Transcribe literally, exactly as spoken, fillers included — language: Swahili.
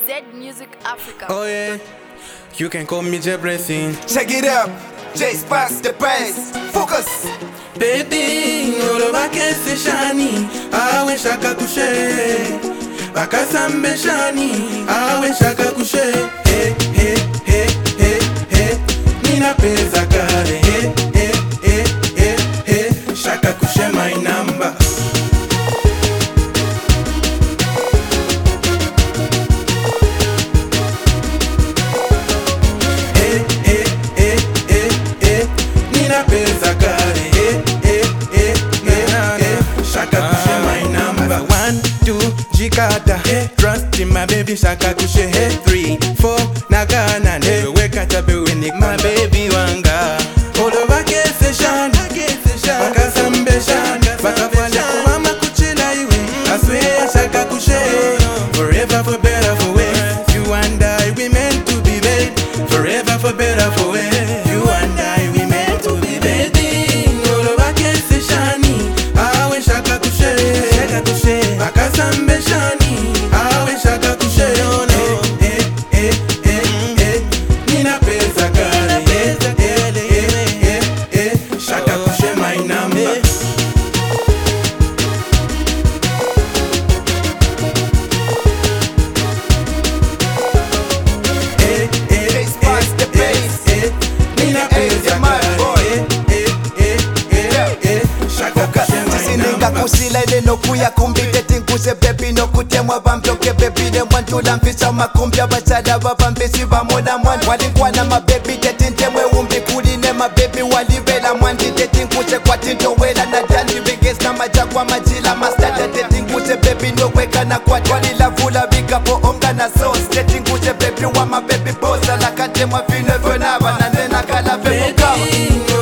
Z Music Africa. Oh yeah, you can call me Jebresin. Check it out, J Sparks the bass. Focus. Baby, ngolo bakese shani, awe shaka kushe. Bakasambe shani, awe shaka kushe. Hey, hey, hey, hey, hey. Nina pesa kare. Hey, hey, hey, hey, hey. Shaka kushe my number. Hey, hey, hey, hey, hey. Nina pesa kare. Hey, hey, hey, hey, hey. Shaka kushe my number. One, two, jikata. Hey, trust in my baby. Shaka kushe. Hey, three, four, nagana. Hey, wake up to be my baby wanga. Olo bakese shani, bakasambe shani, bakafanya kumama kuchila iwe. I swear shaka kushe. Forever for better for worse. You and I we meant to be made. Forever for better for worse. You and I we meant to be made. Olo bakese shani, awe shaka kushe, shaka kushe, bakasambe shani, awe shaka kushe. Eh eh eh eh eh, nina pesa kare. Eh eh eh eh eh, shaka kushe my number. Eh eh J Sparks the bass. eh, nina pesa kare. Eh eh eh eh, shaka kushe my Tisininga number. kusila ile nokuya kumbite tinkuse bebi nokutemwa bamtoke bebi de mwantula mpisa makumbya basada babambesi bamona mwan walikwana mabebi tetintemwe umbi kuline mabebi walibela mwandi tetinkuse kwa tintowela na jandi biges na majakwa majila mastada tetinkuse bebi nokweka na kwa walilavula bikapo onga na sauce tetinkuse bebi wa mabebi bosa la katemwa vinevyo naba na nena kala vemo kama